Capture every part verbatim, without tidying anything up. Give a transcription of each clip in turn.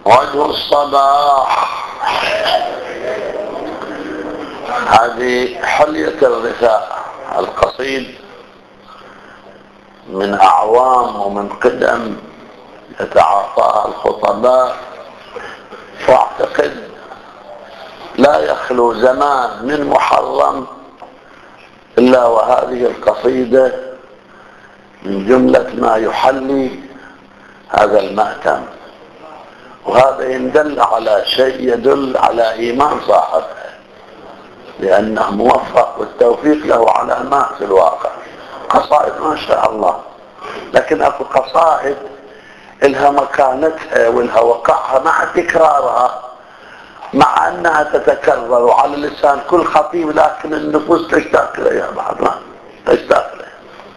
وجه الصباح. هذه حلية الرثاء القصيد من أعوام ومن قدم يتعاطاها الخطباء، واعتقد لا يخلو زمان من محرم إلا وهذه القصيدة من جملة ما يحلي هذا المأتم. وهذا يدل على شيء يدل على إيمان صاحبه، لأنه موفق والتوفيق له على ما في الواقع. قصائد ما شاء الله، لكن أكو قصائد إلها مكانتها وإلها وقعها مع تكرارها، مع أنها تتكرر على لسان كل خطيب، لكن النفوس تشتاق إليها بعد ما تشتاق إليها.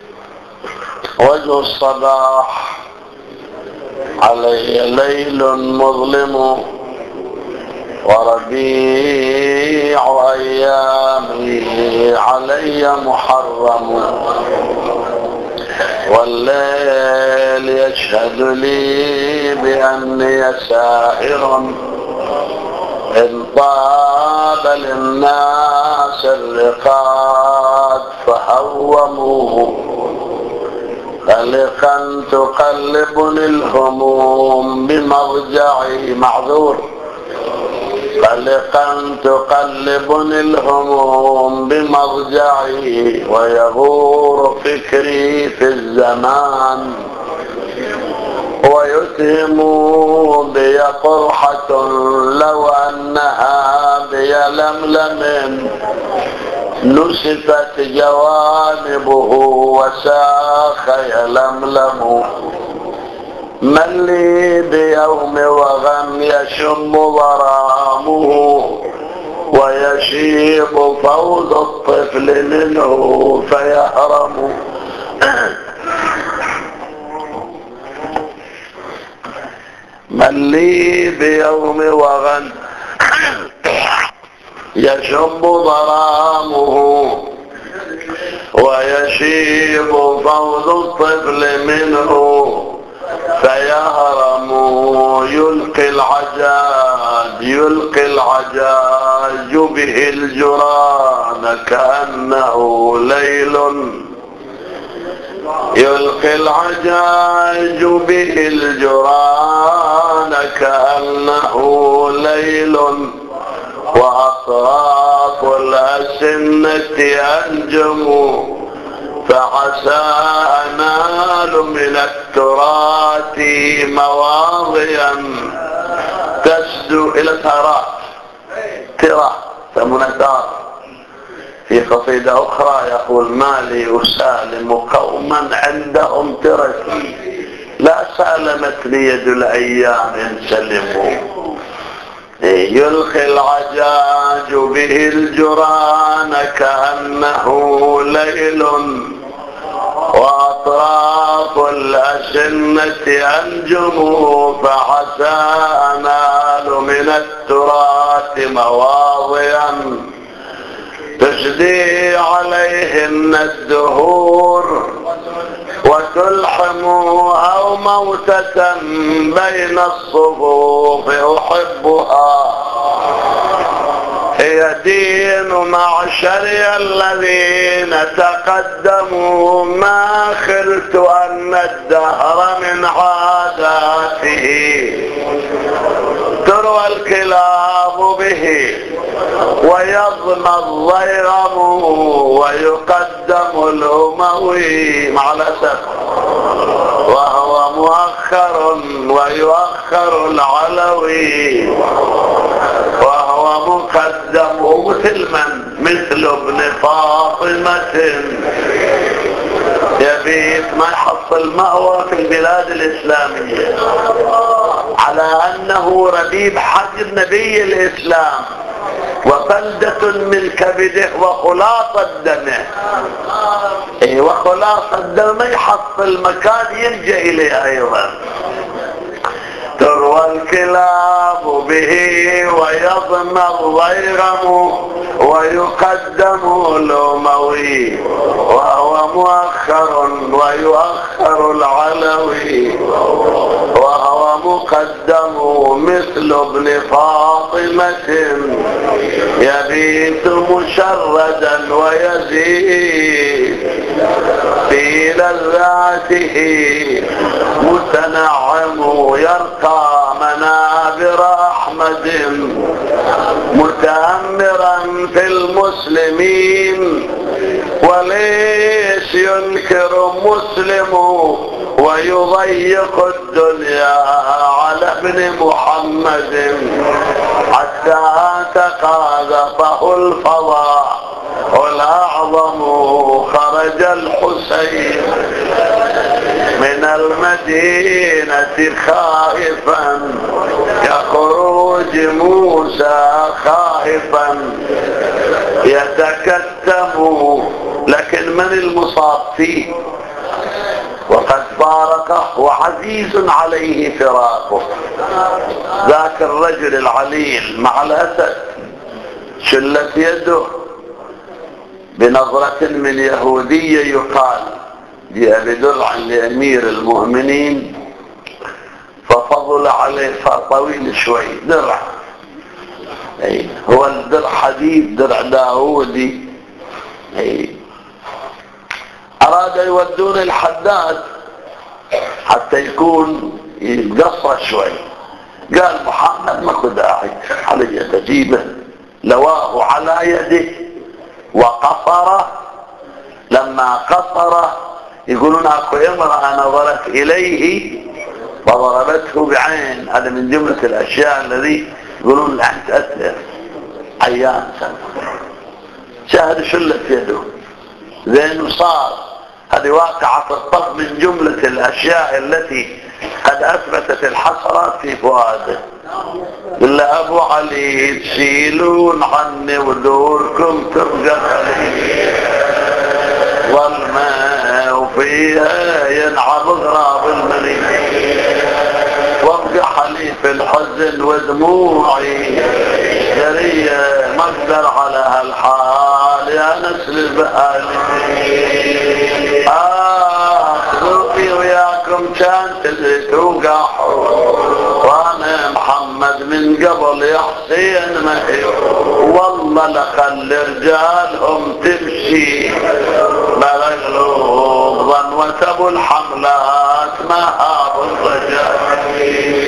وجه الصباح علي ليل مظلم، وربيع أيامي علي محرم، والليل يشهد لي بأني ساهر، إن طاب للناس الرقاد فهوموه، قلقا تقلبني الهموم بمضجعي، معذور، قلقا تقلبني الهموم بمضجعي، ويغور فكري في الزمان، ويتهم بي قرحة لو أنها بي لملم، نسفت جوانبه وساخ يلملم، من لي بيوم وغم يشم ضرامه، ويشيب فوز الطفل منه فيهرم. من لي بيوم وغم يشب ضرامه، ويشيب فوز الطفل منه فيهرم، يلقي العجاج يلقي العجاج به الجران كأنه ليل، يلقي العجاج به الجران كأنه ليل، وأطراف الأسنة أنجم، فعسى أنال من التراث مواضيا تسدو إلى تراث تراث ثمنتار. في قصيدة أخرى يقول: ما لي أسالم قوما عندهم تركي، لا سالمت لي يد الأيام إن سلموا، يلقي العجاج به الجران كأنه ليل، وأطراف الأسنة أنجم، فعسى أنال من التراث مواضيا تشدي عليهن الدهور، وتلحم أو موتة بين الصفوف أحبها، هي دين معشري الذين تقدموا، ما خلت أن الدهر من عاداته تروى الكلاب به، ويضمى الضيرم، ويقدم الأموي مع الأسف، وهو مؤخر ويؤخر العلوي، وهو مقدم مثل من؟ مثل ابن فاطمة يبيت ما يحصل مأوى في البلاد الإسلامية، على أنه ربيب حجب نبي الإسلام، وفلدة من كبده وخلاصة دمه. إيه وخلاصة دمه يحصل مكان يلجأ إليه أيضا. تروى الكلاب به ويضمى الضيرم، ويقدم الأموي وهو مؤخر ويؤخر العلوي وهو مقدم مثل ابن فاطمة يبيت مشردا ويزيد في لذاته متنعم يرقى منابر أحمد متأمرا في المسلمين. وليش ينكر مسلم ويضيق الدنيا على ابن محمد حتى تقاذفه الفضاء الأعظم. خرج الحسين من المدينة خائفا كخروج موسى خائفا يتكتم. لكن من المصاب فيه وقد فارقه وعزيز عليه فراقه. ذاك الرجل العليل مع الأسد شلت يده بنظرة من يهودية يقال جاء بدرع لأمير المؤمنين ففضل عليه طويل شوي درع. أي هو الدرع حديد درع داودي. أي أراد يودون الحداد حتى يكون يتقصر شوي. قال محمد ما داعي علي تجيبه. لواه على يده وقصره. لما قصره يقولون اكو امرأة نظرت اليه وضربته بعين. هذا من جملة الاشياء الذي يقولون الان تأثر عيان سنة شاهد شلت يده زين صار. هذه واقعة الطف من جملة الاشياء التي قد اثبتت الحسرات في فؤاده. قل ابو علي تشيلون عني ودوركم تبقى خليل والماء وفيها ينعب غراب المني وابقى حليف الحزن ودموعي جرية ما اقدر على هالحال يا نسل بهالي. آه ظروفي وياكم كانت توقعوا وانا محمد من قبل يا حسين مهي والله لخلي رجالهم تمشي بلغلوب ظنوة ابو الحملات ما هاب الرجال.